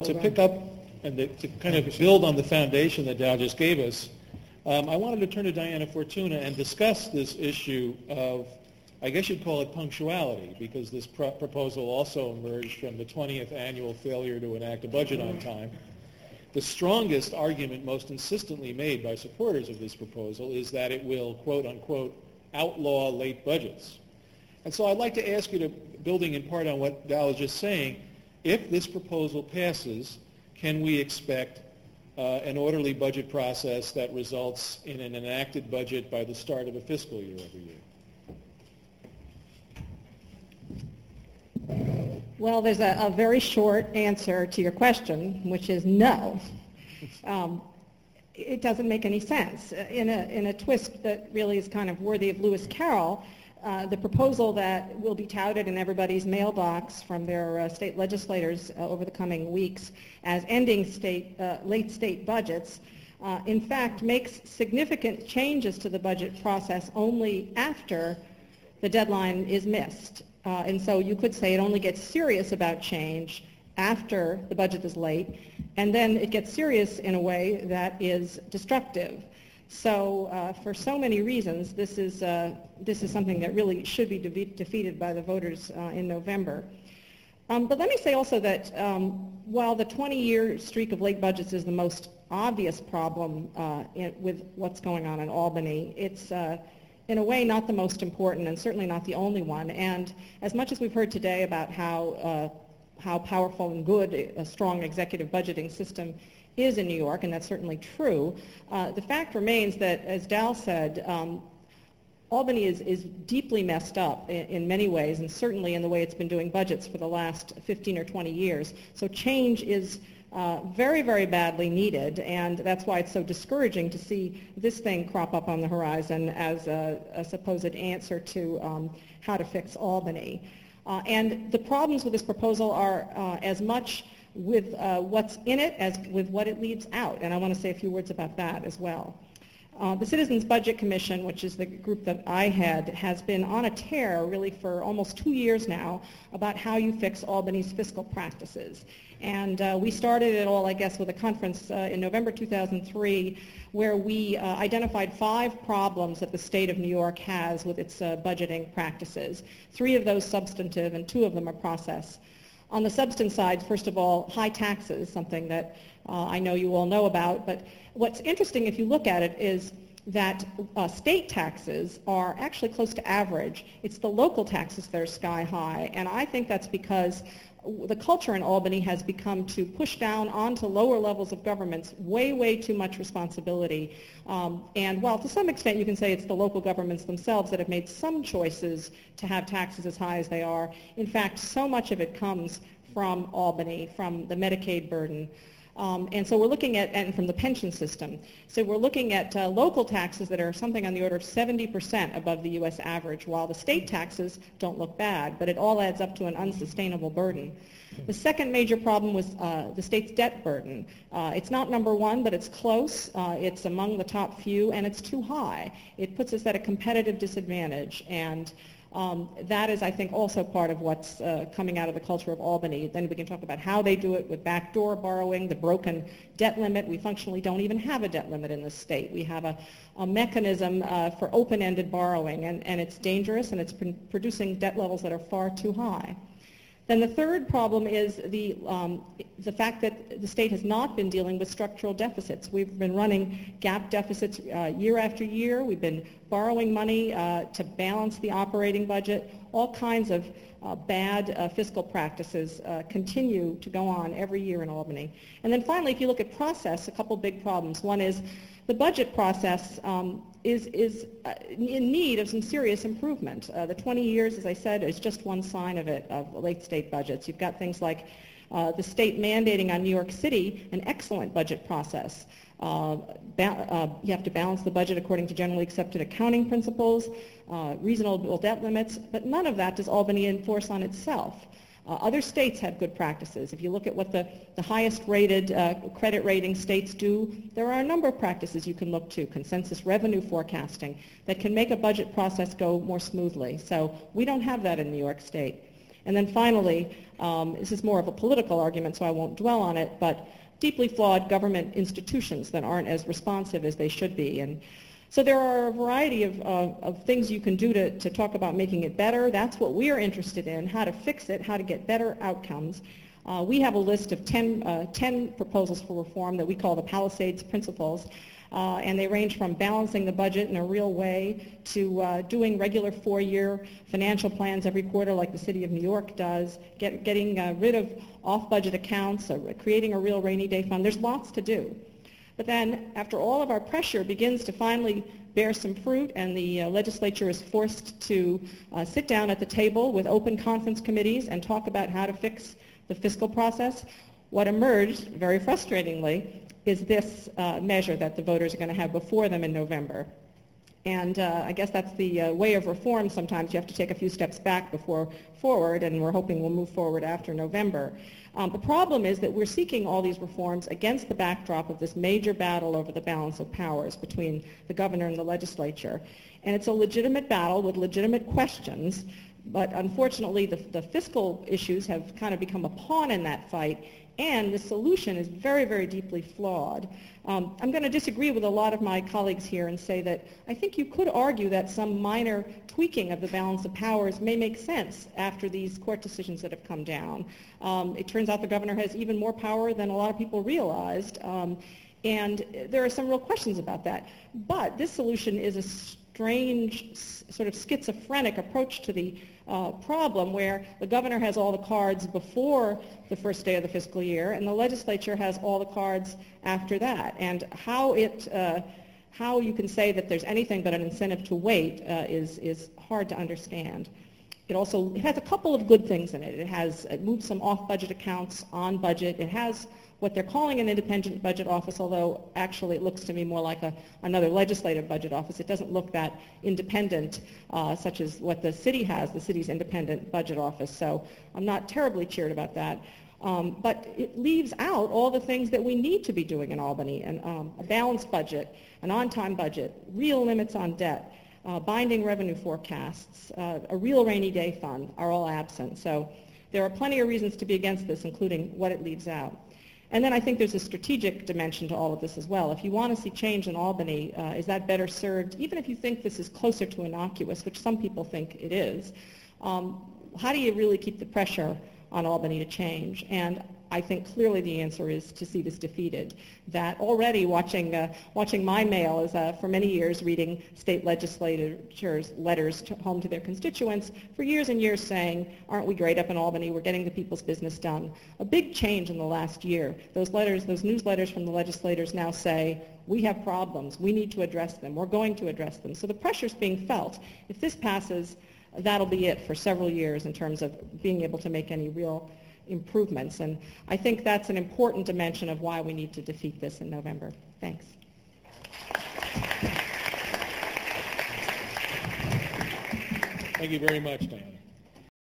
To pick up and to kind of build on the foundation that Dal just gave us, I wanted to turn to Diana Fortuna and discuss this issue of, I guess you'd call it punctuality, because this proposal also emerged from the 20th annual failure to enact a budget on time. The strongest argument most insistently made by supporters of this proposal is that it will, quote unquote, outlaw late budgets. And so I'd like to ask you to, building in part on what Dal was just saying, if this proposal passes, can we expect an orderly budget process that results in an enacted budget by the start of a fiscal year every year? Well, there's a very short answer to your question, which is no. It doesn't make any sense. In a twist that really is kind of worthy of Lewis Carroll, the proposal that will be touted in everybody's mailbox from their state legislators over the coming weeks as ending late state budgets, in fact, makes significant changes to the budget process only after the deadline is missed. And so you could say it only gets serious about change after the budget is late, and then it gets serious in a way that is destructive. So for so many reasons, this is something that really should be defeated by the voters in November. But let me say also that while the 20-year streak of late budgets is the most obvious problem with what's going on in Albany, it's in a way not the most important and certainly not the only one. And as much as we've heard today about how powerful and good a strong executive budgeting system is in New York, and that's certainly true, the fact remains that, as Dal said, Albany is deeply messed up in many ways, and certainly in the way it's been doing budgets for the last 15 or 20 years. So change is very, very badly needed, and that's why it's so discouraging to see this thing crop up on the horizon as a supposed answer to how to fix Albany. And the problems with this proposal are as much with what's in it as with what it leaves out, and I want to say a few words about that as well. The Citizens Budget Commission, which is the group that I head, has been on a tear really for almost 2 years now about how you fix Albany's fiscal practices. And we started it all, I guess, with a conference in November 2003 where we identified 5 problems that the state of New York has with its budgeting practices. 3 of those substantive and 2 of them are process. On the substance side, first of all, high taxes, something that I know you all know about, but what's interesting if you look at it is that state taxes are actually close to average. It's the local taxes that are sky high, and I think that's because the culture in Albany has become to push down onto lower levels of governments way, way too much responsibility. And while to some extent you can say it's the local governments themselves that have made some choices to have taxes as high as they are, in fact, so much of it comes from Albany, from the Medicaid burden. And so we're looking at, and from the pension system, so we're looking at local taxes that are something on the order of 70% above the U.S. average, while the state taxes don't look bad, but it all adds up to an unsustainable burden. The second major problem was the state's debt burden. It's not number 1, but it's close. It's among the top few, and it's too high. It puts us at a competitive disadvantage, and that is, I think, also part of what's coming out of the culture of Albany. Then we can talk about how they do it with backdoor borrowing, the broken debt limit. We functionally don't even have a debt limit in this state. We have a mechanism for open-ended borrowing, and it's dangerous, and it's producing debt levels that are far too high. Then the third problem is the fact that the state has not been dealing with structural deficits. We've been running gap deficits year after year. We've been borrowing money to balance the operating budget. All kinds of bad fiscal practices continue to go on every year in Albany. And then finally, if you look at process, a couple big problems. One is the budget process is in need of some serious improvement. The 20 years, as I said, is just one sign of it, of late state budgets. You've got things like the state mandating on New York City an excellent budget process. You have to balance the budget according to generally accepted accounting principles, reasonable debt limits, but none of that does Albany enforce on itself. Other states have good practices. If you look at what the highest rated credit rating states do, there are a number of practices you can look to, consensus revenue forecasting, that can make a budget process go more smoothly. So we don't have that in New York State. And then finally, this is more of a political argument, so I won't dwell on it, but deeply flawed government institutions that aren't as responsive as they should be. And so there are a variety of things you can do to talk about making it better. That's what we are interested in, how to fix it, how to get better outcomes. We have a list of 10 proposals for reform that we call the Palisades Principles, and they range from balancing the budget in a real way to doing regular 4-year financial plans every quarter like the City of New York does, getting rid of off-budget accounts, creating a real rainy day fund. There's lots to do. But then after all of our pressure begins to finally bear some fruit and the legislature is forced to sit down at the table with open conference committees and talk about how to fix the fiscal process, what emerged, very frustratingly, is this measure that the voters are going to have before them in November. And I guess that's the way of reform. Sometimes you have to take a few steps back before forward, and we're hoping we'll move forward after November. The problem is that we're seeking all these reforms against the backdrop of this major battle over the balance of powers between the governor and the legislature. And it's a legitimate battle with legitimate questions, but unfortunately the fiscal issues have kind of become a pawn in that fight, and the solution is very, very deeply flawed. I'm going to disagree with a lot of my colleagues here and say that I think you could argue that some minor tweaking of the balance of powers may make sense after these court decisions that have come down. It turns out the governor has even more power than a lot of people realized, and there are some real questions about that. But this solution is a strange, sort of schizophrenic approach to the problem where the governor has all the cards before the first day of the fiscal year and the legislature has all the cards after that. And how you can say that there's anything but an incentive to wait is hard to understand. It has a couple of good things in it. It moves some off-budget accounts on budget. It has what they're calling an independent budget office, although actually it looks to me more like another legislative budget office. It doesn't look that independent, such as what the city has, the city's independent budget office. So I'm not terribly cheered about that. But it leaves out all the things that we need to be doing in Albany, a balanced budget, an on-time budget, real limits on debt, binding revenue forecasts, a real rainy day fund are all absent. So there are plenty of reasons to be against this, including what it leaves out. And then I think there's a strategic dimension to all of this as well. If you want to see change in Albany, is that better served, even if you think this is closer to innocuous, which some people think it is, how do you really keep the pressure on Albany to change? And I think clearly the answer is to see this defeated. That already watching my mail is for many years reading state legislatures' letters home to their constituents for years and years saying, aren't we great up in Albany, we're getting the people's business done. A big change in the last year. Those newsletters from the legislators now say, we have problems, we need to address them, we're going to address them. So the pressure's being felt. If this passes, that'll be it for several years in terms of being able to make any real improvements. And I think that's an important dimension of why we need to defeat this in November. Thanks. Thank you very much, Diana.